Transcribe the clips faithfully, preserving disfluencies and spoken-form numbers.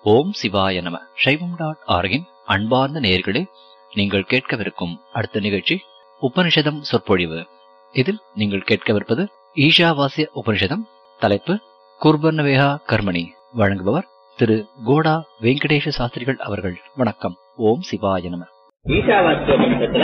ஓம் சிவாய நம. சைவம் டாட் ஆர்கின் அன்பார்ந்த நேயர்களே, நீங்கள் கேட்கவிருக்கும் அடுத்த நிகழ்ச்சி உபனிஷதம் சொற்பொழிவு. இதில் நீங்கள் கேட்கவிருப்பது ஈஷாவாசிய உபனிஷதம். தலைப்பு குர்பன்னவேகா கர்மணி. வழங்குபவர் திரு கோடா வெங்கடேஷ சாஸ்திரிகள் அவர்கள். வணக்கம். ஓம் சிவாய நம. ஈஷாவாசியோபனிஷத்துல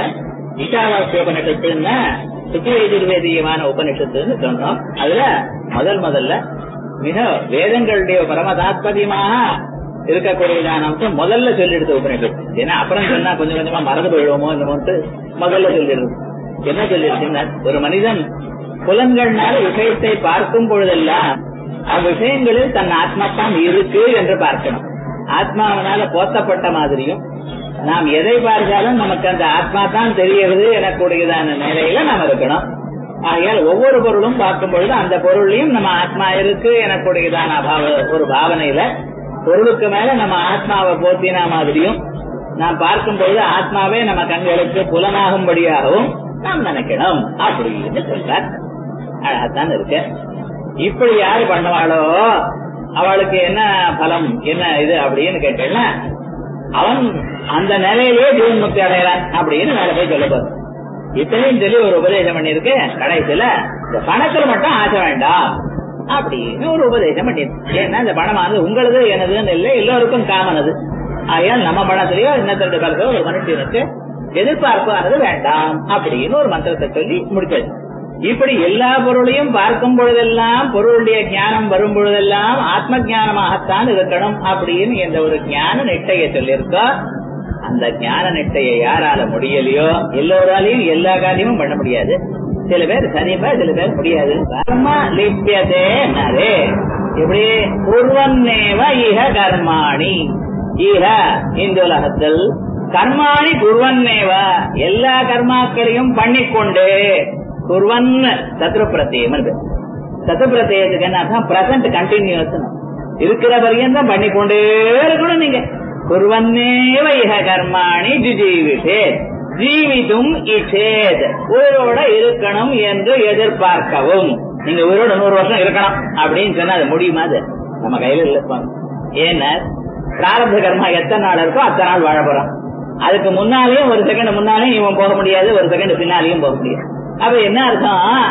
ஈஷாவாசியோபனிஷத்துன்னா சுக்லயஜுர்வேதியமான உபனிஷத்துன்னு சொன்னோம். அதுல முதல் முதல்ல மிக வேதங்களுடைய பரம தாத்பரியமாக இருக்கக்கூடியதான அம்சம் முதல்ல சொல்லிடுது உபனிஷத்து. ஏன்னா அப்புறம் சொன்னா கொஞ்சம் கொஞ்சமா மறந்து போயிடுவோமோ என்னமோ முதல்ல சொல்லிடுது. என்ன சொல்லிடுச்சுன்னா, ஒரு மனிதன் புலன்கள்னால விஷயத்தை பார்க்கும் பொழுதெல்லாம் அவ்விஷயங்களில் தன் ஆத்மாத்தான் இருக்கு என்று பார்க்கணும். ஆத்மாவனால போத்தப்பட்ட மாதிரியும் நாம் எதை பார்த்தாலும் நமக்கு அந்த ஆத்மா தான் தெரிகிறது எனக்கூடியதான நிலையில நாம் இருக்கணும். ஆகையால் ஒவ்வொரு பொருளும் பார்க்கும் பொழுது அந்த பொருளையும் நம்ம ஆத்மா இருக்கு எனக்கூடியதான ஒரு பாவனையில பொருளுக்கு மேல நம்ம ஆத்மாவை போத்தினா மாதிரியும் நாம் பார்க்கும் பொழுது ஆத்மாவே நம்ம கண்களுக்கு புலனாகும்படியாகவும் நாம் நினைக்கணும் அப்படின்னு சொல்றார். அழகாத்தான் இருக்கு. இப்படி யாரு பண்ணுவாளோ அவளுக்கு என்ன பலம், என்ன இது அப்படின்னு கேட்டேன்னா, அவன் அந்த நிலையிலேயே ஜீவன் முக்தி அடையறான் அப்படின்னு மேல போய் சொல்ல போறோம். இத்தனையும் சொல்லி ஒரு உபதேசம் பண்ணிருக்கு. கடைசியில இந்த பணத்துல மட்டும் ஆசை வேண்டாம் அப்படின்னு ஒரு உபதேசம் பண்ணிருக்கு. ஏன்னா இந்த பணமானது உங்களது எனதுன்னு இல்லை, எல்லோருக்கும் காமனது. ஆகையால் நம்ம பணத்திலேயோ இன்னத்தோட காலத்தோ ஒரு மனுஷனுக்கு எதிர்பார்ப்பானது வேண்டாம் அப்படின்னு ஒரு மந்திரத்தை சொல்லி முடிச்சது. இப்படி எல்லா பொருளையும் பார்க்கும் பொழுதெல்லாம், பொருளுடைய ஞானம் வரும் பொழுதெல்லாம் ஆத்ம ஞானமாகத்தான் இருக்கணும் அப்படின்னு என்ற ஒரு ஞான நிட்டையை சொல்லியிருக்கோ. அந்த ஞான நிட்டையை யாரால முடியலையோ, எல்லோராலையும் எல்லா காரியமும் பண்ண முடியாது. சில பேர் சனிப்பா, சில பேர் முடியாது. கர்ம லிப்யதே நரே. இப்படி குர்வன்னேவ இஹ கர்மாணி. இஹ இந்த உலகத்தில் கர்மாணி குர்வன்னேவ எல்லா கர்மாக்களையும் பண்ணிக்கொண்டு, குர்வன் சத்ருப்பிரத்தியம். சத்ருப்பிரத்தியத்துக்கு என்ன அர்த்தம்? பிரசன்ட் கண்டினியூஸ் இருக்கிற பரியந்தம் பண்ணிக்கொண்டே இருக்கணும். நீங்க குர்வன்னேவ இஹ கர்மாணி ஜுஜீவிஷே. ஜீவிதும் இச்சேத், உயிரோட இருக்கணும் என்று எதிர்பார்க்கவும். நீங்க உயிரோட நூறு வருஷம் இருக்கணும் அப்படின்னு சொன்னா அது முடியுமா? அது நம்ம கையில இல்லப்பாங்க. ஏன்னா பிராரப்த கர்மா எத்தனை நாள் இருக்கோ அத்தனை நாள் வாழ போறான். அதுக்கு முன்னாலேயும் ஒரு செகண்ட் முன்னாலேயும் இவன் போக முடியாது, ஒரு செகண்ட் பின்னாலேயும் போக முடியாது. அப்ப என்ன அர்த்தம்?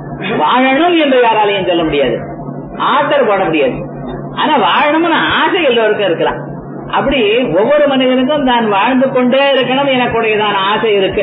வாழணும் என்று யாராலையும் சொல்ல முடியாது, ஆர்டர் போட முடியாது. ஆனா வாழணும்னு ஆசை எல்லோருக்கும் இருக்கலாம். அப்படி ஒவ்வொரு மனிதனுக்கும் தான் வாழ்ந்து கொண்டே இருக்கணும் எனக்குடையதான் ஆசை இருக்கு.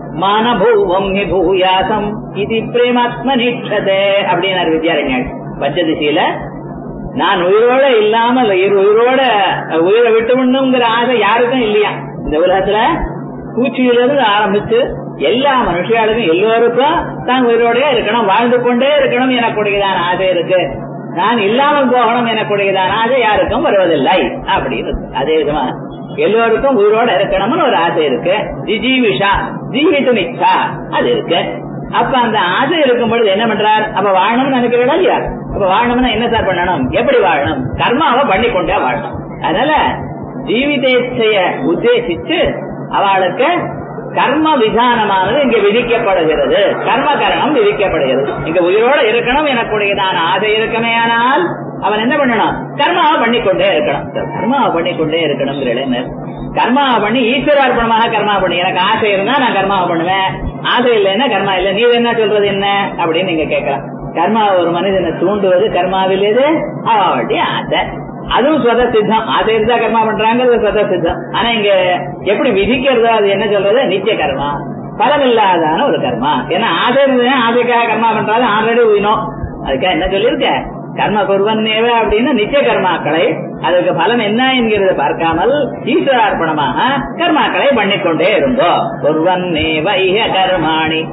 மானபூவம் பூயாசம் இது பிரேமாத்ம நிச்சதே அப்படின்னாரு வித்யாரண்யர் பஞ்சதிசியில. நான் உயிரோட இல்லாமல் உயிரோட உயிரை விட்டுணுங்கிற ஆசை யாருக்கும் இல்லையா இந்த உலகத்துல. பூச்சியிலிருந்து ஆரம்பிச்சு எல்லா மனுஷியாளுக்கும் எல்லோருக்கும் தான் உயிரோட இருக்கணும், வாழ்ந்து கொண்டே இருக்கணும் எனக்குடையதான் ஆசை இருக்கு. நான் இல்லாமல் போகணும் எனக்குடையதான் ஆசை யாருக்கும் வருவதில்லை அப்படின்னு. அதே விதமா எல்லோருக்கும் உயிரோட இருக்கணும்னு ஒரு ஆசை இருக்கு. ஜிஜீவிஷா, ஜீவித்து நிச்சா அது இருக்கு. அப்ப அந்த ஆசை இருக்கும் பொழுது என்ன பண்றார்? அப்ப வாழணும்னு நினைக்கிறீங்களா இல்லையா? அப்ப வாழணும்னா என்ன சார் பண்ணணும்? எப்படி வாழணும்? கர்மாவை பண்ணிக்கொண்டே வாழணும். அதனால ஜீவிதேச்சைய உத்தேசிச்சு அவளுக்கு கர்ம விதானமானது இங்க விதிக்கப்படுகிறது. கர்ம கரணம் விதிக்கப்படுகிறது. இங்க உயிரோட இருக்கணும் எனக்குடையதான ஆசை இருக்குமே, ஆனால் அவன் என்ன பண்ணணும்? கர்மாவை பண்ணிக்கொண்டே இருக்கணும். கர்மாவை பண்ணிக்கொண்டே இருக்கணும். கர்மாவை பண்ணி ஈஸ்வரார்ப்பணமாக கர்மா பண்ணி, எனக்கு ஆசை இருந்தா நான் கர்மாவை பண்ணுவேன், ஆசை இல்லைன்னா கர்மா இல்லை. நீ என்ன சொல்றது என்ன அப்படின்னு நீங்க கேட்கலாம். கர்மா ஒரு மனிதனை தூண்டுவது கர்மாவிலேயே அவளுடைய ஆசை. அதுவும் சொத சித்தம். ஆசை இருந்தா கர்மா பண்றாங்கிறது சொத சித்தம். ஆனா இங்க எப்படி விதிக்கிறதோ அது என்ன சொல்றது? நித்திய கர்மா, பலம் இல்லாதான ஒரு கர்மா. ஏன்னா ஆசை இருந்ததுன்னா ஆசைக்காக கர்மா பண்றாலும் ஆல்ரெடி உயினோம். அதுக்காக என்ன சொல்லியிருக்க? கர்ம குர்வன்னேவ அப்படின்னு நித்திய கர்மாக்களை, அதுக்கு பலம் என்ன என்கிறத பார்க்காமல் ஈஸ்வரார்ப்பணமாக கர்மாக்களை பண்ணிக்கொண்டே இருந்தோ. குர்வன்னேவ இஹ கர்மாணி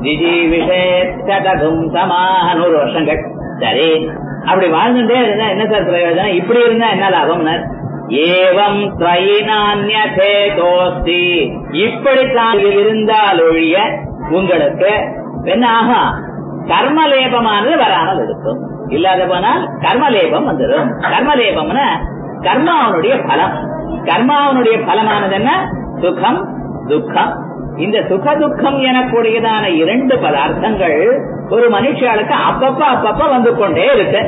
ஜிஜீவிஷேத்தகும் சமாக நூறு வருஷங்கள். சரி, அப்படி வாழ்ந்துட்டே இருந்தா என்ன சார் பிரயோஜனம்? இப்படி இருந்தா என்ன லாபம்? ஏவம் தோஸ்தி, இப்படித்தான் இருந்தால் ஒழிய உங்களுக்கு என்ன ஆகும்? கர்மலேபமானது வராமல் இருக்கும். இல்லாத போனால் கர்மலேபம் வந்துடும். கர்மலேபம்னா கர்மாவனுடைய பலம். கர்மாவனுடைய பலமானது என்ன? சுகம், துக்கம். இந்த சுக துக்கம் எனக்கூடியதான இரண்டு பதார்த்தங்கள் ஒரு மனுஷாளுக்கு அப்பப்ப அப்பப்ப வந்து கொண்டே இருக்கு.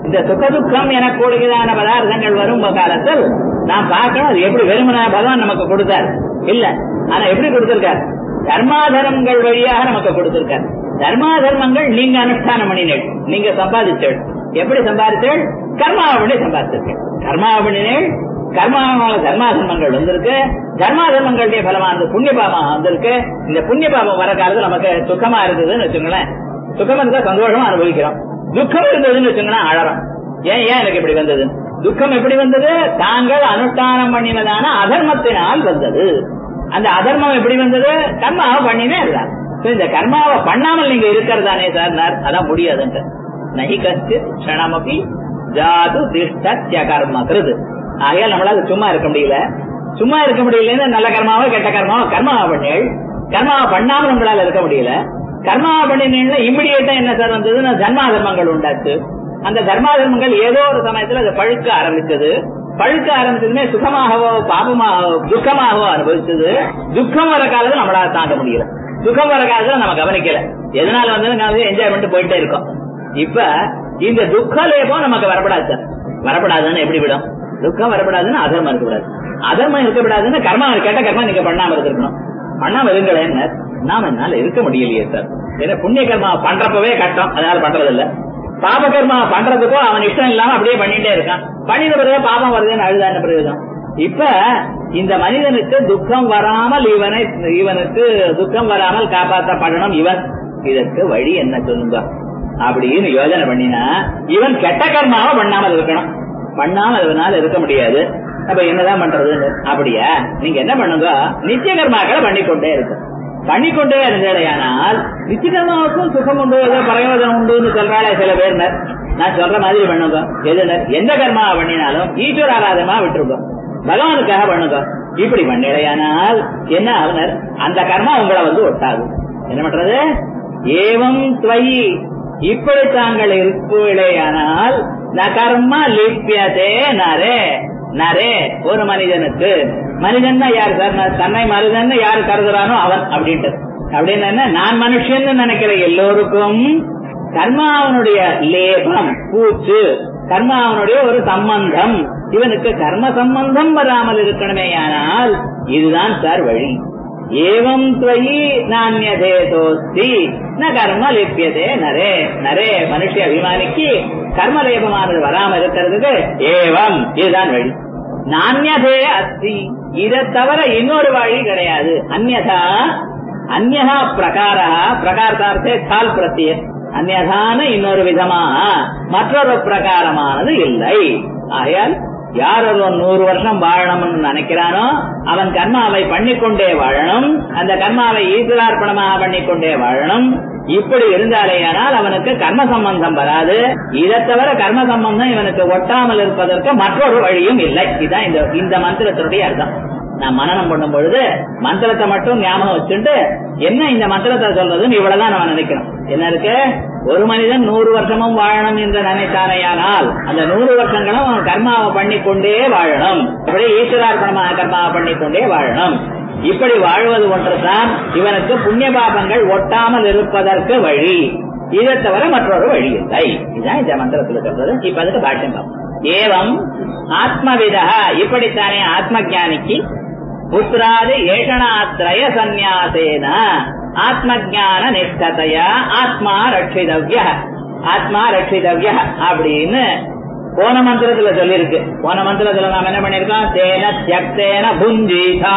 இந்த சுகதுக்கம் என கூடுதலான பதார்த்தங்கள் வரும் காலத்தில் நாம் பார்க்கணும் அது எப்படி வெறுமன பகவான் நமக்கு கொடுத்தார் இல்ல, ஆனா எப்படி கொடுத்திருக்கார்? தர்மாதர்மங்கள் வழியாக நமக்கு கொடுத்திருக்கார். தர்மாதர்மங்கள் நீங்க அனுஷ்டானம் பண்ணினேள், நீங்க சம்பாதிச்சேள். எப்படி சம்பாதிச்சேள்? கர்மாவணி சம்பாதிச்சிருக்கேன். கர்மாவணினேள், கர்மாவால தர்மாதர்மங்கள் வந்திருக்கு. தர்மாதர்மங்களுடைய பலமானது புண்ணிய பாபம் வந்திருக்கு. இந்த புண்ணிய பாபம் வர காலத்துல நமக்கு சுகமா இருந்ததுன்னு வச்சுங்களேன், சுகம் இருந்தா சந்தோஷமா அனுபவிக்கிறோம். துக்கம் இருந்ததுன்னு வச்சுங்களேன் அழறோம். ஏன் ஏன் எனக்கு இப்படி வந்தது? துக்கம் எப்படி வந்தது? தாங்கள் அனுஷ்டானம் பண்ணினதான அதர்மத்தினால் வந்தது. அந்த அதர்மம் எப்படி வந்தது? கர்மாவை பண்ணினே இருந்தார். இந்த கர்மாவை பண்ணாமல் நீங்க இருக்கிறதானே சார், அதான் முடியாதுன்ற நகி கஷ்டு க்ஷணமபி ஜாது திஷ்ட கர்ம கிருது. ஆகையால் நம்மளால சும்மா இருக்க முடியல. சும்மா இருக்க முடியலன்னு நல்ல கர்மாவோ கெட்ட கர்மாவோ கர்மாவை பண்ணேள். கர்மாவை பண்ணாமல் நம்மளால இருக்க முடியல. கர்மாவை பண்ணினீங்கன்னா இம்மிடியேட்டா என்ன சார் வந்ததுன்னா தர்மாதர்மங்கள் உண்டாச்சு. அந்த தர்மாதர்மங்கள் ஏதோ ஒரு சமயத்துல அது பழுக்க ஆரம்பிச்சது. பழுக்க ஆரம்பிச்சதுமே சுகமாகவோ பாபமாகவோ துக்கமாகவோ அனுபவிச்சது. துக்கம் வர காலத்துல நம்மளால தாண்ட முடியல. துக்கம் வர காலத்துல நம்ம கவனிக்கல. எதனால வந்து என்ஜாய் பண்ணிட்டு போயிட்டே இருக்கோம். இப்ப இந்த துக்கலேபம் நமக்கு வரப்படாது சார். வரப்படாதுன்னு எப்படி விடும்? துக்கம் வரப்படாதுன்னு அதர்மம் இருக்கக்கூடாது. அதர்மம் இருக்கக்கூடாதுன்னு கர்மா கேட்ட கர்மா நீங்க பண்ணாம இருக்கணும். பண்ணாம இருங்களேன்னு நாம என்னால இருக்க முடியலையே சார். ஏன்னா புண்ணிய கர்மா பண்றப்பவே கஷ்டம், அதனால பண்றது இல்ல. பாப கர்மா பண்றதுக்கோ அவன் இஷ்டம் இல்லாம அப்படியே பண்ணிட்டே இருக்கான். பண்ணின பிறகு பாபம் வருதுன்னு அழுதான பிரயோஜனம். இப்ப இந்த மனிதனுக்கு துக்கம் வராமல் இவனை இவனுக்கு துக்கம் வராமல் காப்பாற்றப்படணும். இவன் இதற்கு வழி என்ன சொல்லுங்க அப்படின்னு யோஜனை பண்ணினா இவன் கெட்ட கர்மாவை பண்ணாமல் இருக்கணும். பண்ணாமல் இவனால இருக்க முடியாது. அப்ப என்னதான் பண்றது? அப்படியா நீங்க என்ன பண்ணுங்க, நித்திய கர்மாக்களை பண்ணிக்கொண்டே இருக்கும். பண்ணிக்கொண்டே இருந்தேனால் நிச்சயமாவுக்கும் சுகம் உண்டு, ஏதோ பிரயோஜனம் உண்டு சொல்றாளே சில பேர். நான் சொல்ற மாதிரி பண்ணுங்க. எதுனர் எந்த கர்மாவை பண்ணினாலும் ஈஸ்வர ஆராதமா விட்டுருக்கோம், பகவானுக்காக பண்ணுங்க. இப்படி பண்ணிடையானால் என்ன ஆகுனர்? அந்த கர்மா உங்களை வந்து ஒட்டாது. என்ன பண்றது? ஏவம் துவயி இப்படி தாங்கள் இருப்பீழையானால் ந கர்மா லிப்பியதே நரே. நரே ஒரு மனிதனுக்கு, மனிதன் யாரு சார்? தன்னை மனிதன் யாரு கருதுறானோ அவன் அப்படின்ட்டு. அப்படின்னு நான் மனுஷன் நினைக்கிற எல்லோருக்கும் கர்மாவனுடைய லேபம் பூச்சு, கர்மாவனுடைய ஒரு சம்பந்தம். இவனுக்கு கர்ம சம்பந்தம் வராமல் இருக்கணுமே. ஆனால் இதுதான் சார் வழி. ஏவம் துவயி நானியதேதோஸ்தி ந கர்ம லிப்பியதே நரே. நரே மனுஷ அபிமானிக்கு கர்மலேபமானது வராம இருக்கிறதுக்கு ஏவம் இதுதான் வழி. நானியதே அஸ்தி இதை தவிர இன்னொரு வழி கிடையாது. அந்யதா அந்யதா பிரகாரா பிரகாரத்தார்த்தே கால் பிரத்திய அந்யதான இன்னொரு விதமாக மற்றொரு பிரகாரமானது இல்லை. ஆகையால் யார் ஒருவன் நூறு வருஷம் வாழணும்னு நினைக்கிறானோ அவன் கர்மாவை பண்ணிக்கொண்டே வாழணும். அந்த கர்மாவை ஈஸ்வரார்ப்பணமாக பண்ணிக்கொண்டே வாழணும். இப்படி இருந்தாலேயானால் அவனுக்கு கர்ம சம்பந்தம் வராது. இதை தவிர கர்ம சம்பந்தம் இவனுக்கு ஒட்டாமல் இருப்பதற்கு மற்றொரு வழியும் இல்லை. இதுதான் இந்த இந்த மந்திரத்தினுடைய அர்த்தம். நான் மனனம் பண்ணும் பொழுது மந்திரத்தை மட்டும் ஞாபகம் வச்சுட்டு என்ன இந்த மந்திரத்தை சொல்றதுன்னு இவ்வளவுதான் நம்ம நினைக்கணும். என்ன இருக்கு? ஒரு மனிதன் நூறு வருஷமும் வாழணும் என்று நினைத்தானையானால் அந்த நூறு வருஷங்களும் அவன் கர்மாவை பண்ணிக்கொண்டே வாழணும். அப்படி ஈஸ்வரார்ப்பணமாக கர்மாவை பண்ணிக்கொண்டே வாழணும். இப்படி வாழ்வது ஒன்றுதான் இவனுக்கு புண்ணிய பாபங்கள் ஒட்டாமல் இருப்பதற்கு வழி. இதை தவிர மற்றொரு வழி இல்லை. இதுதான் இந்த மந்திரத்தில் சொல்றது. இப்ப அதுக்கு பாஷ்யம் பார்ப்போம். ஏவம் ஆத்மவிதா இப்படித்தானே ஆத்ம ஜானிக்கு புத்திராதி ஏஷணாத்ரய சந்நியாசேன ஆத்ம ஜான நிஷ்டதையா ஆத்மா ரட்சிதவ்ய ஆத்மா ரட்சிதவ்ய அப்படின்னு போன மந்திரத்துல சொல்லிருக்கு. போன மந்திரத்துல நாம என்ன பண்ணிருக்கோம்? தேன தியக்தேன புஞ்சிதா.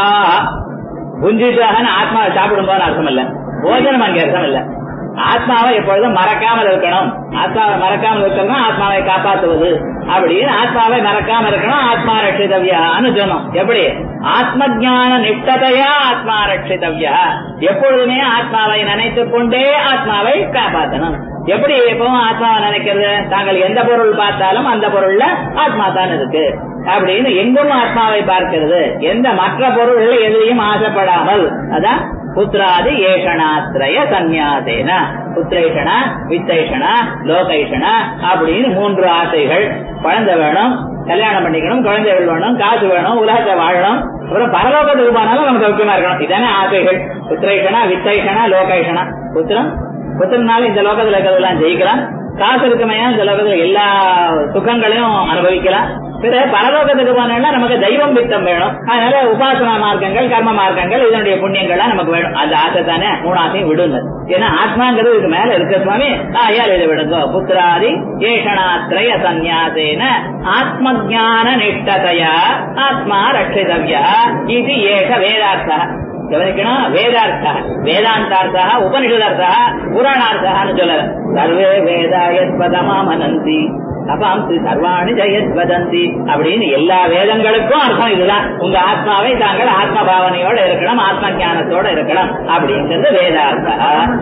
புஞ்சிதான்னு ஆத்மாவை சாப்பிடும் போது அர்த்தம் இல்ல, போஜனம் அங்கே அர்த்தம் இல்ல. ஆத்மாவை எப்பொழுதும் மறக்காமல் இருக்கணும். ஆத்மாவை மறக்காமல் இருக்கணும் ஆத்மாவை காப்பாற்றுவது அப்படின்னு ஆத்மாவை மறக்காம இருக்கணும். ஆத்மா ரட்சிதவ்யான்னு சொன்னோம். எப்படி? ஆத்ம ஜான நிஷ்டதையா ஆத்மா ரட்சிதவ்யா. எப்பொழுதுமே ஆத்மாவை நினைத்துக் கொண்டே ஆத்மாவை காப்பாற்றணும். எப்படி எப்பவும் ஆத்மாவை நினைக்கிறது? தாங்கள் எந்த பொருள் பார்த்தாலும் அந்த பொருள்ல ஆத்மா தான் இருக்கு அப்படின்னு எங்கும் ஆத்மாவை பார்க்கிறது. எந்த மற்ற பொருள்கள் எதிரையும் ஆசைப்படாமல். அதான் புத்திராதி ஏஷணாத்ரய சந்நியாசேன. புத்திரேஷணா வித்தைஷணா லோகைஷணா அப்படின்னு மூன்று ஆசைகள். குழந்தை வேணும், கல்யாணம் பண்ணிக்கணும், குழந்தைகள் வேணும், காசு வேணும், உலகத்தை வாழணும், அப்புறம் பரலோகத்துக்கு போனாலும் நமக்கு சௌக்கியமா இருக்கணும். இதானே ஆசைகள். புத்திரேஷணா வித்தைஷணா லோகைஷணா. புத்திரம் புத்திரனால இந்த லோகத்துல இருக்கிறதெல்லாம் ஜெயிக்கலாம், காசு இருக்குமையான்னு சொல்றது எல்லா சுகங்களையும் அனுபவிக்கலாம். பிறகு பரலோகத்துக்கு போனா நமக்கு தெய்வம் வித்தம் வேணும். அதனால உபாசனா மார்க்கங்கள், கர்ம மார்க்கங்கள், இதனுடைய புண்ணியங்கள்லாம் நமக்கு வேணும். அந்த ஆசை தானே மூணு ஆசையும் விடுங்க. ஏன்னா ஆத்மாங்கிறது இதுக்கு மேல இருக்க சுவாமி. ஆயால் இதை விடுங்க. புத்திராதி ஏஷணாத்ரய சந்நியாசேன ஆத்ம ஜான நிஷ்டதையா ஆத்மா ரட்சிதவ்யா இது ஏஷ வேதார்த்தா. கவனிக்கணும், வேதார்த்தா, வேதாந்தார்த்தா, உபனிஷதார்த்தா, புராணார்த்தான்னு சொல்லல. சர்வே வேதாயத் பதமாமனந்தி அபாம்சி சர்வாணி ஜெயத் வதந்தி அப்படின்னு எல்லா வேதங்களுக்கும் அர்த்தம் இதுதான். உங்க ஆத்மாவை தாங்கள் ஆத்ம பாவனையோட இருக்கணும், ஆத்ம ஞானத்தோட இருக்கணும் அப்படிங்கிறது வேதார்த்தா.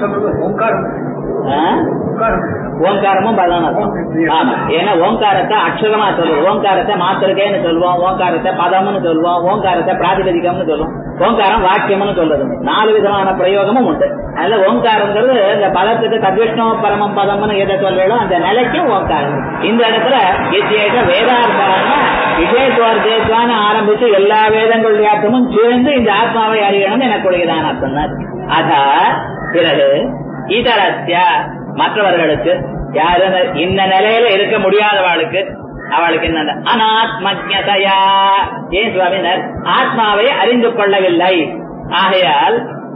ஓங்காரமும் பதம் அர்த்தம். ஆமா, ஏன்னா ஓங்காரத்தை அக்ஷரமா சொல்லுவோம், ஓங்காரத்தை மாத்திருக்கேன்னு சொல்லுவோம், ஓங்காரத்தை பதம்னு சொல்லுவோம், ஓங்காரத்தை பிராதிபதிகம்னு சொல்லுவோம், ஓங்காரம் வாக்கியம்னு சொல்றது. நாலு விதமான பிரயோகமும் உண்டு. அதுல ஓங்காரங்கிறது இந்த பதத்துக்கு தத்விஷ்ணு பரமம் பதம்னு எதை சொல்றோம் அந்த நிலைக்கும் ஓங்காரம். இந்த இடத்துல விசேஷ வேதார்த்தான விசேஷவான ஆரம்பிச்சு எல்லா வேதங்களுடைய அர்த்தமும் சேர்ந்து இந்த ஆத்மாவை அறியணும் எனக்குடையதான அர்த்தம் தான். அத பிறகு இதரஸ்ய மற்றவர்களுக்கு யாரு இந்த நிலையில இருக்க முடியாதவாளுக்கு அவளுக்கு என்ன அனாத்மஜதயா. ஏன் சுவாமினர் ஆத்மாவை அறிந்து கொள்ளவில்லை. ஆகையால்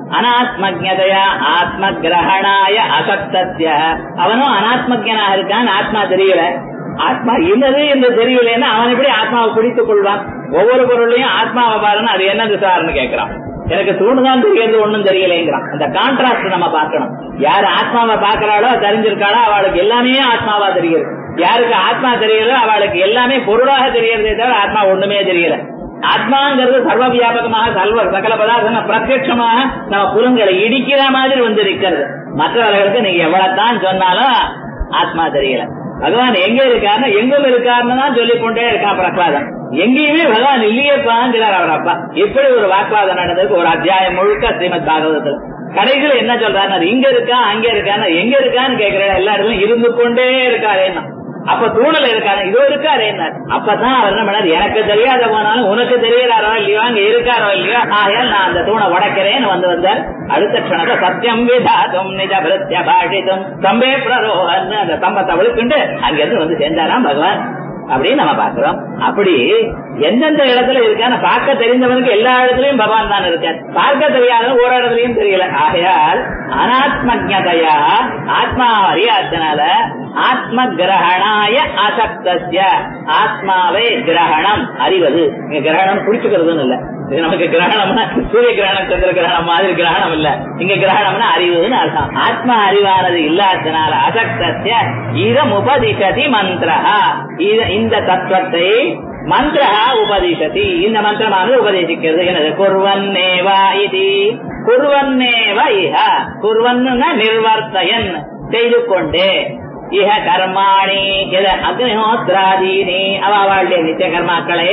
அனாத்மஜதயா ஆத்ம கிரகணாய அசக்தஸ்ய அவனும் அனாத்மஜனாக இருக்கான். ஆத்மா தெரியல, ஆத்மா இன்னது என்று தெரியலன்னா அவன் எப்படி ஆத்மாவை பிடித்துக் கொள்வான்? ஒவ்வொரு பொருளையும் ஆத்மாவை பாருன்னு அது என்னது சார்னு கேட்கிறான். எனக்கு தூணுதான் தெரியாது ஒண்ணும் தெரியலைங்கிறான். அந்த கான்ட்ராஸ்ட் நம்ம பார்க்கணும். யாரு ஆத்மாவை பாக்குறாளோ தெரிஞ்சிருக்காளோ அவளுக்கு எல்லாமே ஆத்மாவா தெரியுது. யாருக்கு ஆத்மா தெரியல அவளுக்கு எல்லாமே பொருளாக தெரியறதே தவிர ஆத்மா ஒண்ணுமே தெரியல. ஆத்மாங்கிறது சர்வ வியாபகமாக சர்வ சகல பதார்த்தம் பிரத்யட்சமாக நம்ம புலன்களை இடிக்கிற மாதிரி வந்து இருக்கிறது. மற்றவர்களுக்கு நீங்க எவ்வளவுதான் சொன்னாலும் ஆத்மா தெரியல. பகவான் எங்க இருக்காருன்னா எங்கும் இருக்காருன்னு தான் சொல்லிக் கொண்டே இருக்கான் பிரகலாதன். எங்கேயுமே பகவான் இல்லையேப்பாங்கிறார் அவர் அப்பா. இப்படி ஒரு வாக்குவாதம் நடந்ததுக்கு ஒரு அத்தியாயம் முழுக்க ஸ்ரீமத் பாகவதத்துல கடைசியில் என்ன சொல்றாரு, இங்க இருக்கா அங்க இருக்கான்னு எங்க இருக்கான்னு கேட்கிற எல்லா இடத்துலயும் இருந்து கொண்டே இருக்காரேன்னா. அப்ப தூணல இருக்காரு இதோ இருக்காரு என்ன. அப்பதான் அவர் என்ன பண்ணாரு, எனக்கு தெரியாத போனாலும் உனக்கு தெரியறாரோ இல்லையோ அங்க இருக்காரோ இல்லையோ ஆகையால் நான் அந்த தூணை உடைக்கிறேன்னு வந்து வந்தார். அடுத்த க்ஷணத்தை சத்தியம் விதாதும் நிஜ பிரத்ய பாஷிதும் சம்பே பிரரோகன் அந்த சம்பத்தை விழுக்குண்டு அங்கிருந்து வந்து சேர்ந்தாராம் பகவான் அப்படின்னு நம்ம பாக்குறோம். அப்படி எந்தெந்த இடத்துல இருக்கான்னு பார்க்க தெரிந்தவனுக்கு எல்லா இடத்துலயும் பகவான் தான் இருக்கார். பார்க்க தெரியாத ஒரு இடத்துலயும் தெரியல. ஆகையால் அனாத்மஜதயா ஆத்மா அறியாதனால ஆத்ம கிரகணாய அசக்தஸ்ய ஆத்மாவை கிரகணம் அறிவது. கிரகணம் குடிச்சுக்கிறதுன்னு இல்ல, இது நமக்கு கிரகணம்னா சூரிய கிரகணம் சந்திர கிரகணம் மாதிரி கிரகணம் இல்ல. இங்க கிரகணம்னா அறிவுன்னு அர்த்தம். ஆத்மா அறிவானது இல்லாதனால அசக்தஸ்ய இதம் உபதிஷதி மந்திரஹா இந்த தத்துவத்தை மந்திரஹா உபதிஷதி இந்த மந்திரமானது உபதேசிக்கிறது. எனது குர்வன்னேவா இது குர்வன்னேவ இஹ குர்வன்னா நிர்வர்த்தயன் செய்து கொண்டே இஹ கர்மாணி அக்னிஹோத்ராதீனி அவளுடைய நித்திய கர்மாக்களை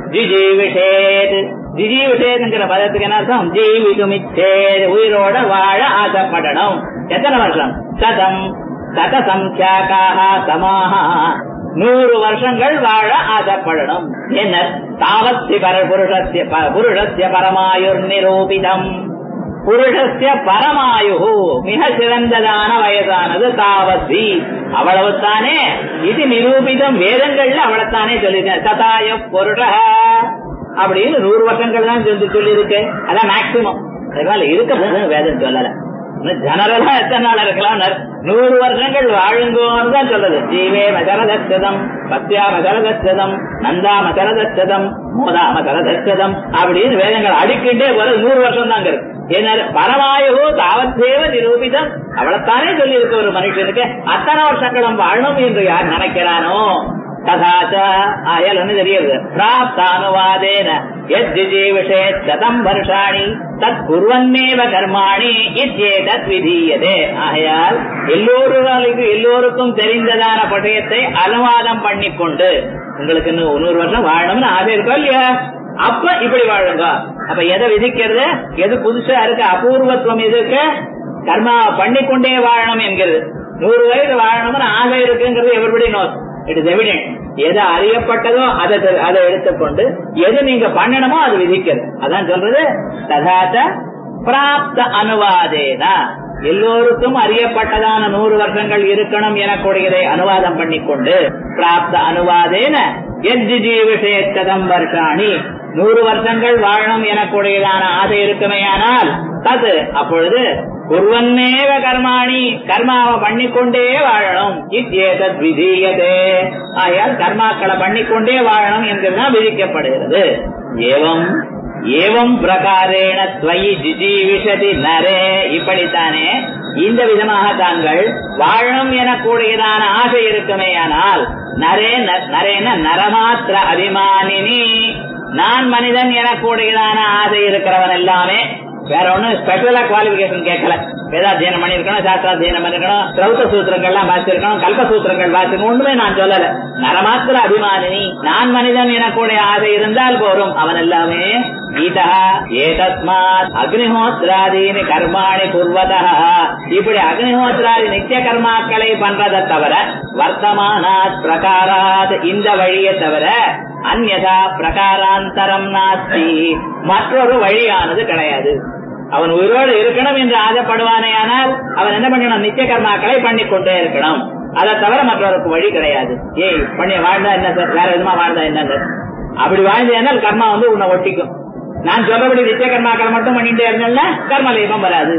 ஜிஜீவிஷேத் ஜிஜீவிஷேத்ங்கிற பதத்துக்கு என்ன அர்த்தம்? ஜீவிதுமிச்சேத் உயிரோட வாழ ஆசைப்படணும். எத்தனை வருஷம்? சதம் சதசம்சாக்காக சமாஹா நூறு வருஷங்கள் வாழ ஆசைப்படணும். என்ன தாவத்தி பர புருஷஸ்ய புருஷஸ்ய பரமாயுர் நிரூபிதம் புருஷஸ்ய பரமாயு மிக சிறந்ததான வயதானது தாவத்தி அவ்வளவுத்தானே. இது நிரூபிதம் வேதங்கள்ல அவ்வளவுத்தானே சொல்லிருக்கேன். சதாய புருஷ அப்படின்னு நூறு வருஷங்கள் தான் சொல்லி சொல்லி இருக்கு. அதான் மேக்சிமம். அதனால இருக்க வேதம் சொல்லல. ஜனரலா எத்தனை நாள் இருக்கலாம்? நூறு வருஷங்கள் வாழுங்கோன்னு தான் சொல்றது. ஜீவே மகரதம் பத்யா மகரதம் நந்தா மகரதம் மோதா மகரதம் அப்படின்னு வேதங்கள் அடிக்கிட்டே போல நூறு வருஷம் தாங்க இருக்கு. ஏன்னா பரமாயு தாவத்தேவ நிரூபிதம் அவ்வளவுத்தானே சொல்லி இருக்க ஒரு மனுஷனுக்கு அத்தனை வருஷங்களும் வாழணும் என்று யார் நினைக்கிறானோ ததாச்ச ஆயால் ஒண்ணு தெரியுது. பிராப்தானுவாதேன யஜ்ஜீவிஷேத் சதம் வருஷாணி தத் குர்வன்னேவ கர்மாணி இத்யேதத் விதீயதே. ஆகையால் எல்லோருக்கும் எல்லோருக்கும் தெரிந்ததான பட்டயத்தை அனுவாதம் பண்ணிக்கொண்டு உங்களுக்கு இன்னும் நூறு வருஷம் வாழணும்னு ஆசை இருக்கோ இல்லையா, அப்ப இப்படி வாழுங்க. அப்ப எதை விதிக்கிறது? எது புதுசா இருக்கு? அபூர்வத்துவம் எது இருக்கு? கர்மா பண்ணிக்கொண்டே வாழணும் என்கிறது. நூறு வயது வாழணும்னு ஆசை இருக்குங்கிறது everybody knows. It is evident. எது அறியப்பட்டதோ அதை அதை எடுத்துக்கொண்டு எது நீங்க பண்ணணுமோ அது விதிக்கிறது. அதான் சொல்றது. ததாச்ச பிராப்த அனுவாதேனா எல்லோருக்கும் அறியப்பட்டதான நூறு வருஷங்கள் இருக்கணும் எனக்கூடியதை அனுவாதம் பண்ணிக்கொண்டு பிராப்த அனுவாதேன எஜ்ஜீவிஷேத்ததம் வருஷாணி நூறு வருஷங்கள் வாழணும் எனக்கூடியதான ஆசை இருக்குமேயானால் அது அப்பொழுது குர்வன்னேவ கர்மாணி கர்மாவை பண்ணிக்கொண்டே வாழணும் இத்யேதத் விதீயதே ஆயால் கர்மாக்களை பண்ணிக்கொண்டே வாழணும் என்றுதான் விதிக்கப்படுகிறது. ஏவம் ஏவம் பிரகாரேண ஸ்வயி ஜிஜீவிஷதி நரே இப்படித்தானே இந்த விதமாக தாங்கள் வாழணும் எனக்கூடியதான ஆசை இருக்குமேயானால் நரே நரேன நரமாத்திர அபிமானினி நான் மனிதன் எனக்கூடியதான ஆசை இருக்கிறவன் எல்லாமே வேற ஒண்ணு ஸ்பெஷலா குவாலிபிகேஷன் கேட்கல. வேதாத்தியனம் பண்ணிருக்கணும், சாஸ்திராத்தியனம் பண்ணிருக்கணும், திரௌத சூத்திரங்கள்லாம் வாசிச்சிருக்கணும், கல்ப சூத்திரங்கள் வாசிக்கணும், ஒண்ணுமே நான் சொல்லல. நரமாத்திர அபிமானினி நான் மனிதன் எனக்கூடிய ஆசை இருந்தால் போரும் அவன் எல்லாமே கீதா ஏதஸ்மாத் அக்னிஹோத்ராதீனி கர்மாணி குர்வதா இப்படி அக்னிஹோத்ராதி நித்திய கர்மாக்களை பண்றதை தவிர வர்த்தமானாத் பிரகாராத் இந்த வழியை தவிர அந்யதா பிரகாராந்தரம் நாஸ்தி மற்றொரு வழியானது கிடையாது. அவன் உயிரோடு இருக்கணும் என்று ஆசைப்படுவானே ஆனால் அவன் என்ன பண்ணணும் நித்திய கர்மாக்களை பண்ணிக்கொண்டே இருக்கணும். அதை தவிர மற்றவருக்கு வழி கிடையாது. ஏய் பண்ணி வாழ்ந்தா என்ன சார் வேற விதமா வாழ்ந்தா என்ன சார் அப்படி வாழ்ந்தேனால் கர்மா வந்து உன்னை ஒட்டிக்கும். நான் சொல்றபடி நித்திய கர்மாக்கள் மட்டும் பண்ணிட்டே இருந்தேன்னா கர்ம லேபம் வராது.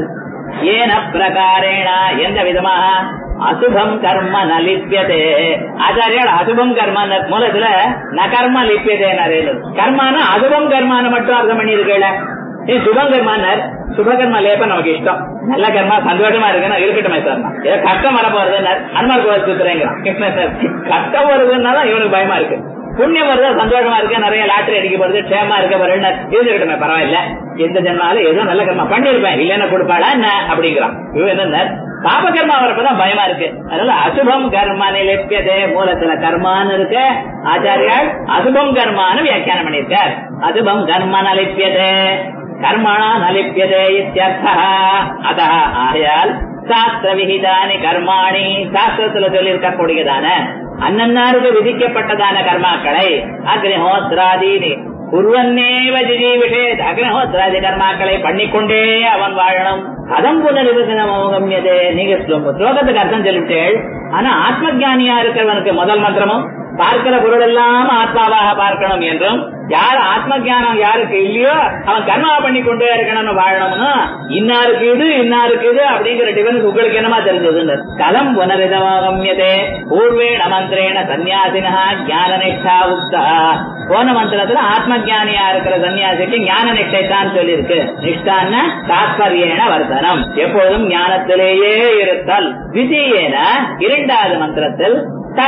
ஏன பிரகாரேண எந்த விதமாக அசுபம் கர்ம நலிப்பியதே ஆச்சாரியால் அசுபம் கர்ம மூலத்துல ந கர்ம லிப்பியதே நிறைய கர்மான அசுபம் கர்மான மட்டும் அர்த்தம் பண்ணி இருக்கல. சுபம் கர்மானார் சுபகர்மா லேப்ப நமக்கு இஷ்டம் நல்ல கர்மா சந்தோஷமா இருக்குன்னா இருக்கட்டுமே சார் ஏதோ கஷ்டம் வர போறதுன்னு அனுமார் கோவில் சுத்துறேங்கிறான். கஷ்டம் வருதுன்னாதான் இவனுக்கு பயமா இருக்கு. புண்ணியம் வருது சந்தோஷமா இருக்கு நிறைய லாட்டரி அடிக்க போறது க்ஷேமா இருக்க போறேன்னு இருக்கட்டுமே பரவாயில்ல எந்த ஜென்மாலும் ஏதோ நல்ல கர்மா பண்ணிருப்பேன் இல்லைன்னா கொடுப்பாளா என்ன அப்படிங்கிறான். இவன் என்ன பாபகர்மா வரப்பதான் பயமா இருக்கு. அதனால அசுபம் கர்மா நிலைப்பியதே மூலத்துல கர்மான்னு இருக்கு. ஆச்சாரியால் அசுபம் கர்மான்னு வியாக்கியானம் பண்ணியிருக்கார். அசுபம் கர்ம நலிப்பியதே கர்மணா நலிப்பியதே இத்யர்த்தா. அத ஆயால் சாஸ்திர விகிதானி கர்மாணி சாஸ்திரத்துல சொல்லி இருக்கக்கூடியதான அன்னன்னாருக்கு விதிக்கப்பட்டதான கர்மாக்களை அக்னிஹோத்ராதீனி குர்வன்னேவ ஜிஜீவிஷேத் அக்னிஹோத்ராதி கர்மாக்களை பண்ணிக்கொண்டே அவன் வாழணும். அதம் புனரிவசனமோகம்யதே நீங்க ஸ்லோகத்துக்கு அர்த்தம் சொல்லிவிட்டேள். ஆனா ஆத்ம ஜானியா இருக்கிறவனுக்கு முதல் மந்திரமும் பார்க்கிற பொருள் எல்லாம் ஆத்மாவாக பார்க்கணும் என்றும் யார் ஆத்ம ஜானம் யாருக்கு இல்லையோ அவன் கர்மா பண்ணி கொண்டே இருக்கணும்னு வாழணும்னா இன்னாருக்கு இது இன்னாருக்கு இது அப்படிங்கிற டிஃபரன்ஸ் உங்களுக்கு என்னமா தெரிஞ்சது. கலம் புனரிதமோகம்யதே பூர்வேண மந்திரேண சன்னியாசினா ஞான நிஷ்டா உக்தா. போன மந்திரத்துல ஆத்ம ஜானியா இருக்கிற சன்னியாசிக்கு ஞான நிஷ்டை தான் சொல்லியிருக்கு. நிஷ்டான தாத்பரியேன வர்த்தனம் எப்பொழுதும் ஞானத்திலேயே இருத்தல். விதியேன இரண்டாவது மந்திரத்தில்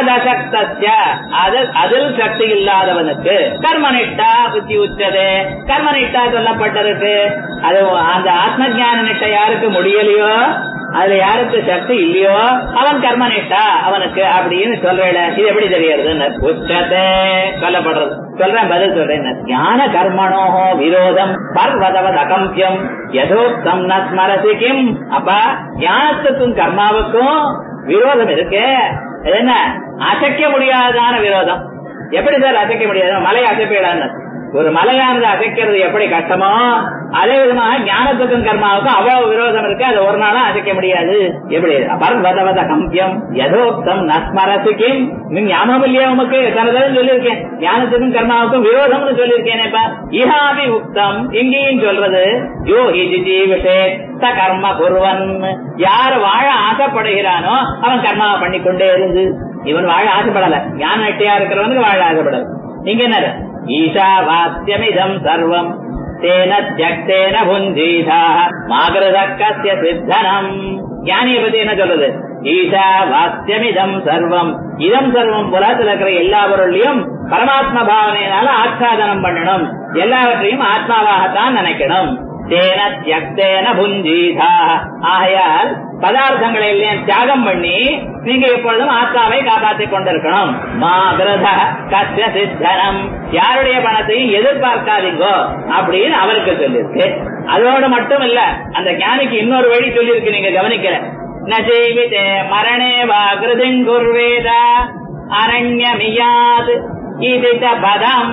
அதில் சக்தி இல்லாதவனுக்கு கர்மனிஷ்டா புத்தி உச்சதே கர்மனிஷ்டா சொல்லப்பட்டிருக்கு. அது அந்த ஆத்ம ஜான நிஷ்டை யாருக்கு முடியலையோ அதுல யாருக்கு சக்தி இல்லையோ அவன் கர்மனிஷ்டா அவனுக்கு அப்படின்னு சொல்றேன். இது எப்படி தெரியாது உச்சதே சொல்லப்படுறது சொல்றேன் பதில் சொல்றேன். ஞான கர்மணோஹோ விரோதம் பர்வதவத் அகம்பியம் யதோக்தம் ந ஸ்மரசி கிம். அப்ப ஞானத்துக்கும் கர்மாவுக்கும் விரோதம் இருக்கு. என்ன அசைக்க முடியாதான விரோதம். எப்படி சார் அசைக்க முடியாது? மலை அசைப்பிடான்னு ஒரு மலையானது அசைக்கிறது எப்படி கஷ்டமோ அதே விதமாக ஞானத்துக்கும் கர்மாவுக்கும் அவ்வளவு விரோதம் இருக்கு. அது ஒரு நாளும் அசைக்க முடியாது. எப்படி பர்வதவத கம்பியம் யதோக்தம் நஸ்மரசிக்கும் நீ ஞாபகம் இல்லையா உமக்கு தனதான் சொல்லியிருக்கேன். ஞானத்துக்கும் கர்மாவுக்கும் விரோதம்னு சொல்லியிருக்கேனேப்பா. இஹாபி உக்தம் இங்கேயும் சொல்றது யோ ஹிஜிஜீவிஷே ச கர்ம குர்வன் யார் வாழ ஆசைப்படுகிறானோ அவன் கர்மாவை பண்ணிக்கொண்டே இருந்து இவன் வாழ ஆசைப்படல. ஞான நட்டியா இருக்கிறவனுக்கு வாழ ஆசைப்படல. நீங்க என்ன ஈஷாவாஸ்யமிதம் சர்வம் தேன தியக்தேன புஞ்சீதா மாகிருதக்கஸ்ய சித்தனம். ஞானியை பத்தி என்ன சொல்றது? ஈஷாவாஸ்யமிதம் சர்வம் இதம் சர்வம் புலத்தில் இருக்கிற எல்லா பொருளையும் பரமாத்ம பாவனையினால ஆச்சாதனம் பண்ணணும். எல்லாவற்றையும் ஆத்மாவாகத்தான் நினைக்கணும். தேன தியக்தேன புஞ்சீதா ஆகையால் பதார்த்தங்களை எல்லாம் தியாகம் பண்ணி நீங்க எப்பொழுதும் ஆத்மாவை காப்பாற்றிக் கொண்டிருக்கணும். மாகிருத கஸ்ய சித்தனம் யாருடைய பணத்தையும் எதிர்பார்க்காதீங்கோ அப்படின்னு அவருக்கு சொல்லியிருக்கு. அதோடு மட்டும் இல்ல அந்த ஞானிக்கு இன்னொரு வழி சொல்லியிருக்கு. நீங்க கவனிக்கல. நஜீவிதே மரணே வா கிருதிங்குர்வேத அரண்யமியாத் இதித பதம்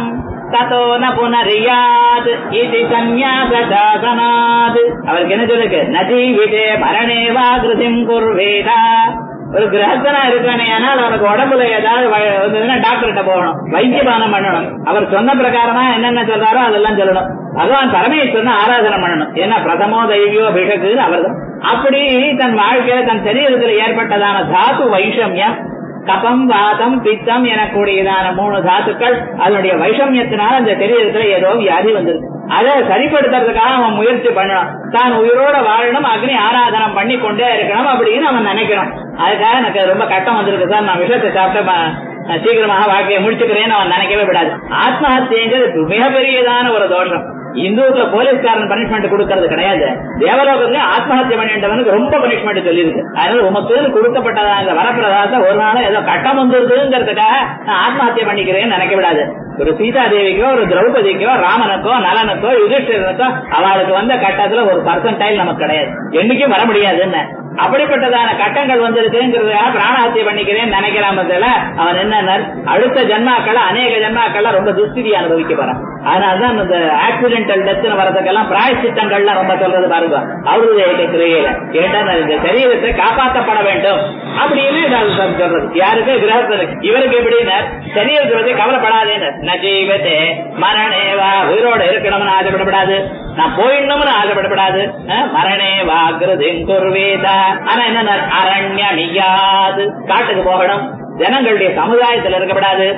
ததோ ந புனரியாத் இதி சந்நியாச சாசனாத். அவருக்கு என்ன சொல்லுக்கு? நஜீவிதே மரணேவா கிருதிம் குர்வேதா. ஒரு கிரகஸ்தனா இருக்கானே ஆனால் அவனுக்கு உடம்புல ஏதாவது வந்ததுன்னா டாக்டர்கிட்ட போகணும், வைத்தியபானம் பண்ணணும். அவர் சொன்ன பிரகாரமா என்னென்ன சொல்றாரோ அதெல்லாம் சொல்லணும். பகவான் பரமேஸ்வரன் ஆராதனை பண்ணணும். ஏன்னா பிரதமோ தெய்வியோ அபிஷேக்கு அவர் தான். அப்படி தன் வாழ்க்கையில தன் சரீரத்தில் ஏற்பட்டதான தாத்து வைஷமியம், கபம் வாதம் பித்தம் எனக்கூடியதான மூணு தாத்துக்கள், அதனுடைய வைஷமியத்தினால அந்த சரீரத்துல ஏதோ வியாதி வந்திருக்கு. அதை சரிப்படுத்துறதுக்காக அவன் முயற்சி பண்ணணும். தான் உயிரோட வாழணும், அக்னி ஆராதனம் பண்ணி கொண்டே இருக்கணும் அப்படின்னு அவன் நினைக்கணும். அதுக்காக எனக்கு ரொம்ப கஷ்டம் வந்திருக்கு சார், நான் விஷத்தை சாப்பிட்டு சீக்கிரமாக வாழ்க்கையை முடிச்சுக்கிறேன்னு அவன் நினைக்கவே விடாது. ஆத்மஹத்தியங்கிறது மிகப்பெரியதான ஒரு தோஷம். இந்துல போலீஸ்காரன் பனிஷ்மெண்ட் கொடுக்கறது கிடையாது. தேவலோகத்துல ஆத்மஹத்திய பண்ணிட்டவனுக்கு ரொம்ப பனிஷ்மெண்ட் சொல்லியிருக்கு. அதனால உமக்கு கொடுக்கப்பட்டதா இந்த வரப்பிரதாசத்தை ஒரு நாள் ஏதோ கட்டம் வந்துருதுங்கிறதுக்காக நான் ஆத்மஹத்திய பண்ணிக்கிறேன்னு நினைக்க விடாது. ஒரு சீதா தேவிக்கோ, ஒரு திரௌபதிக்கோ, ராமனுக்கோ, நலனுக்கோ, யுதிஷ்டிரனுக்கோ அவளுக்கு வந்த கட்டத்துல ஒரு பர்சன்டைல் நமக்கு கிடையாது, என்னைக்கும் வர முடியாதுன்னு. அப்படிப்பட்டதான கட்டங்கள் வந்திருக்குங்கிறதுக்காக பிராணஹத்திய பண்ணிக்கிறேன்னு நினைக்கிறாம அவன் என்ன அடுத்த ஜன்மாக்கள் அநேக ஜன்மாக்கள்ல ரொம்ப துஸ்திதி அனுபவிக்க போறான். அதனாலதான் இந்த ஆக்சிடென்டல் டெத் வரதுக்கெல்லாம் பிராயச்சித்தங்கள்லாம் ரொம்ப சொல்றது பாருங்க. அவருடைய கிரியையில கேட்டா இந்த சரீரத்தை காப்பாற்றப்பட வேண்டும் அப்படின்னு சொல்றது. யாருக்கு? கிரகஸ்தனுக்கு. இவருக்கு எப்படின்னா சரீரத்தை பத்தி கவலைப்படாதேன்னு. நஜீவத்தே மரணேவா, உயிரோட இருக்கணும்னு ஆசைப்படப்படாது, நான் போயிடணும்னு ஆசைப்படப்படாது. மரணேவா கிருதிங்குர்வேதா. ஆனா என்ன? அரண்யமியாது, காட்டுக்கு போகணும், ஜனங்களுடைய சமுதாயத்தில் இருக்கப்படாது.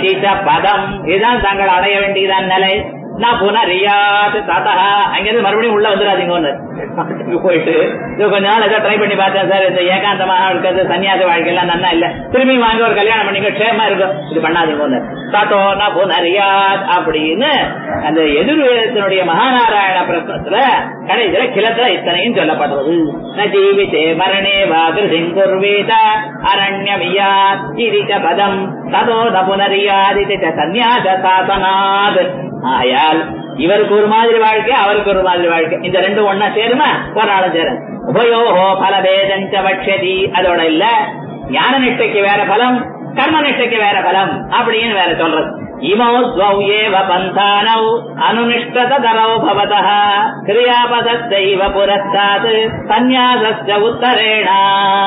பதம், இதுதான் தாங்கள் அடைய வேண்டியதான் நிலை. நான் புனரியாது ததா, அங்கிருந்து மறுபடியும் உள்ள வந்துடாதீங்க. ஒண்ணு போயிட்டு கொஞ்ச நாள் ஏதோ ட்ரை பண்ணி பார்த்தேன் சார், இந்த ஏகாந்தமாக இருக்கிறது சன்னியாச வாழ்க்கையெல்லாம் நன்னா இல்ல, திரும்பி வாங்க ஒரு கல்யாணம் பண்ணிக்க க்ஷேமா இருக்கும், இது பண்ணாதீங்க. ஒண்ணு ததோ ந புனரியாத் அப்படின்னு அந்த எதிர்வேதத்தினுடைய மகாநாராயண பிரஸ்னத்துல கடைசியில கிளத்துல இத்தனையும் சொல்லப்படுறது. ந ஜீவிதே மரணே வா கிருதிங்குர்வேதா அரண்யமியாத் இதிச்ச பதம் ததோ ந புனரியாத் இதிச்ச சந்நியாச சாசனாத். ஆயால் இவருக்கு ஒரு மாதிரி வாழ்க்கை, அவருக்கு ஒரு மாதிரி வாழ்க்கை, இந்த ரெண்டும் ஒன்னா சேருமா? ஒரு நாளும் சேரும். உபயோகோ பலபேதஞ்ச வட்சதி. அதோட இல்ல ஞான நிஷ்டைக்கு வேற பலம், கர்ம நிஷ்டைக்கு வேற பலம் அப்படின்னு வேற சொல்றது. இமௌ ஸ்வௌ ஏவ பந்தானௌ அனுநிஷ்டதரௌ பவதः கிரியாபதத்தைவ புரஸ்தாத் சந்நியாசஸ்ய உத்தரேணா.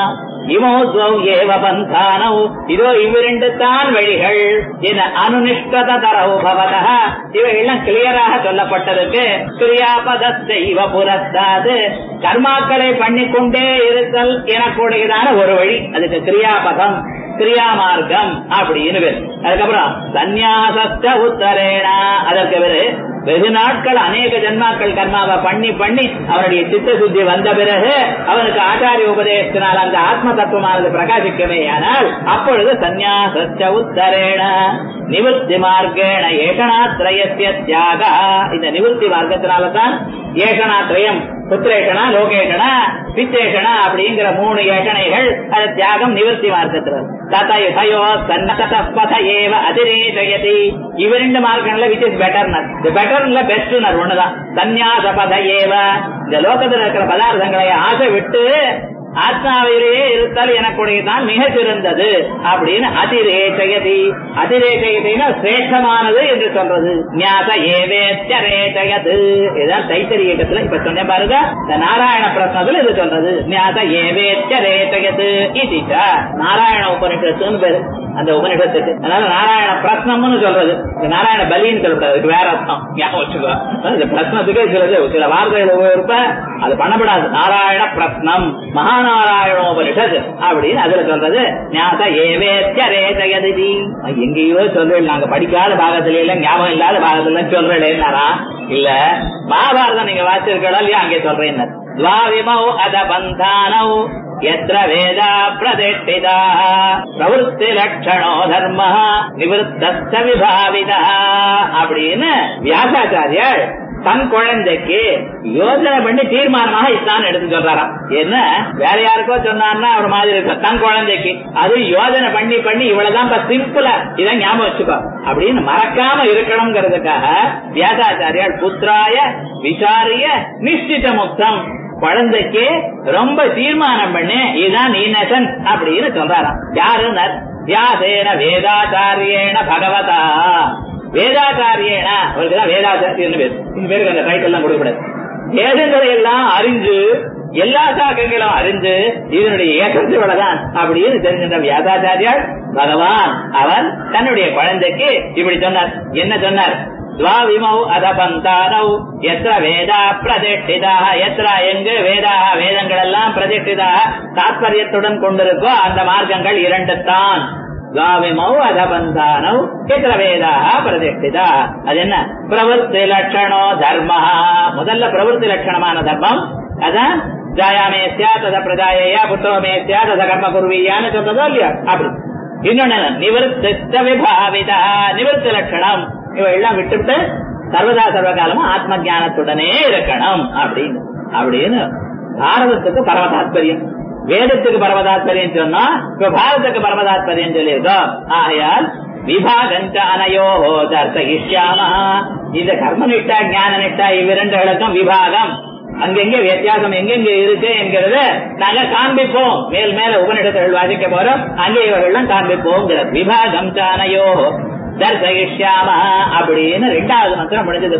இமௌ ஸ்வௌ ஏவ பந்தானௌ, இதோ இவ்விரண்டு தான் வழிகள். என அனுநிஷ்டதரௌ பவதः, இவையெல்லாம் கிளியராக சொல்லப்பட்டதுக்கு. கிரியாபதத்தைவ புரஸ்தாத், கர்மாக்களை பண்ணிக்கொண்டே இருத்தல் எனக்கூடியதான ஒரு வழி, அதுக்கு கிரியாபதம், கிரியா மார்க்கம் அப்படின்னு பேர். அதுக்கப்புறம் சந்நியாசஸ்ய உத்தரேணா, அதற்கு பேரு வெகு நாட்கள் அநேக ஜன்மாக்கள் கர்மாவை பண்ணி பண்ணி அவனுடைய சித்த சுத்தி வந்த பிறகு அவனுக்கு ஆச்சாரிய உபதேசத்தினால் அந்த ஆத்ம தத்துவமானது பிரகாசிக்கவே ஆனால் அப்பொழுது சந்நியாசஸ்ய உத்தரேண நிவர்த்தி மார்க்கேண ஏஷனாத்ரயஸ்ய தியாக. இந்த நிவர்த்தி மார்க்கத்தினால்தான் ஏஷனாத்ரயம், புத்திரேஷனா, லோகேஷனா, வித்தேஷனா அப்படிங்கிற மூணு ஏஷனைகள், அது தியாகம் நிவர்த்தி மார்க்கத்தில். ததயோ சன்னதபத ஏவ அதிரேஷயதி. இவரெண்டு மார்க்கங்கள்ல விச் இஸ் பெட்டர்னர், தி பெட்டர்ல பெஸ்ட்னர் ஒண்ணுதான். சந்நியாச பத ஏவ, இந்த லோகத்தில் இருக்கிற பதார்த்தங்களை ஆசை விட்டு ஆத்மாவிலேயே இருத்தல் எனக்குடையதான் மிக சிறந்தது அப்படின்னு அதிரேஷயதி. அதிரேஷயத்தினா சிரேஷ்டமானது என்று சொல்றது. ஞாச ஏவேத்யரேஷயது, இதுதான் தைத்தரியத்துல இப்ப சொன்ன பாருங்க. இந்த நாராயண பிரஸ்னத்துல இது சொல்றது. ஞாச ஏவேத்யரேஷயது இது நாராயண உபனிஷத்துன்னு பேரு அந்த உபனிஷத்துக்கு. அதனால நாராயண பிரஸ்னம்னு சொல்றது. நாராயண பலின்னு சொல்லக்கூடாது, அதுக்கு வேற அர்த்தம் ஞாபகம் வச்சுக்கோ. இந்த பிரஸ்னத்துக்கே சில சில வார்த்தைகள் உபயோகிப்ப அது பண்ணப்படாது. நாராயண பிரஸ்னம் மகாநாராயணோபனிஷத் அப்படின்னு அதுல சொல்றது. ஞாச ஏவேத்யரேஷயதி. எங்கேயோ சொல்றேன், நாங்க படிக்காத பாகத்துல இல்ல, ஞாபகம் இல்லாத பாகத்துல சொல்றேன்னாரா? இல்ல, மகாபாரதம் நீங்க வாசிச்சிருக்கா இல்லையா? அங்கே சொல்றேன். துவாவிமௌ அத பந்தானௌ யத்ர வேதா பிரதிஷ்டிதா பிரவருத்தி லட்சணோ தர்ம நிவர்த்தஸ்ய விபாவிதா அப்படின்னு வியாசாச்சாரியார் தன் குழந்தைக்கு யோசனை பண்ணி தீர்மானமாக இஸ்லாம் எடுத்து சொல்றாராம். என்ன வேற யாருக்கோ சொன்னார்னா ஒரு மாதிரி இருக்கும், தன் குழந்தைக்கு அது யோசனை பண்ணி பண்ணி இவ்வளவுதான் சிம்பிளா இதான் ஞாபகம் வச்சுக்கோ அப்படின்னு மறக்காம இருக்கணும்ங்கிறதுக்காக வியாசாச்சாரியால் புத்திராய விசாரிய நிச்சித முக்தம், குழந்தைக்கு ரொம்ப தீர்மானம் பண்ணி இதுதான் நீனசன் அப்படின்னு சொல்றாராம். யாருனர்? வியாசேன வேதாச்சாரியேன பகவதா, வேதாச்சாரியனா அவருக்குதான் வேதாச்சாரியன்னு பேரு. இந்த பேருக்கு அந்த டைட்டில் எல்லாம் கொடுக்கக்கூடாது. வேதங்களை எல்லாம் அறிஞ்சு எல்லா சாக்கங்களும் அறிஞ்சு இதனுடைய ஏற்றத்துடன் அப்படின்னு தெரிஞ்சின்ற வியாசாச்சாரியார் பகவான் அவர் தன்னுடைய குழந்தைக்கு இப்படி சொன்னார். என்ன சொன்னார்? துவாவிமௌ அதபந்தானௌ எத்திர வேதா பிரதிஷ்டிதாக, எத்திர எங்கு வேதாக வேதங்கள் எல்லாம் பிரதிஷ்டிதாக தாத்பரியத்துடன் கொண்டிருக்கோ அந்த மார்க்கங்கள் இரண்டு தான். துவாவிமௌ அதபந்தானௌ எத்திர வேதாக பிரதிஷ்டிதா. அது என்ன? பிரவருத்தி லட்சணோ தர்ம. முதல்ல பிரவருத்தி லட்சணமான தர்மம் அதான் ஜாயாமே சியாத் அத பிரஜாயா புத்திரமே சியாத் அத கர்ம குருவியான்னு சொல்றதோ இல்லையா அப்படி. இன்னொன்னு நிவர்த்த விபாவிதா, நிவர்த்தி லட்சணம். இவையெல்லாம் விட்டுவிட்டு சர்வதா சர்வகாலமும் ஆத்ம ஞானத்துடனே இருக்கணும் அப்படின்னு அப்படின்னு பாரதத்துக்கு பரம தாத்பரியம், வேதத்துக்கு பரம தாத்பரியம் சொன்னா இப்ப பாரதத்துக்கு பரம தாத்பரியம் சொல்லியிருக்கோம். ஆகையால் விபாகஞ்ச அனையோ தர்சயிஷ்யாம. இந்த கர்ம நிஷ்டா ஞான நிஷ்டா இவ்விரண்டுகளுக்கும் விபாகம் அங்கெங்க வித்தியாசம் எங்கெங்க இருக்கு என்கிறத நாங்க காண்பிப்போம். மேல் மேல உபநிடத்தில் வாசிக்க போறோம், அங்கே இவர்கள் காண்பிப்போம். விபாகம் சானையோ தர்சயிஷ்யாம அப்படின்னு ரெண்டாவது மந்திரம் முடிஞ்சது.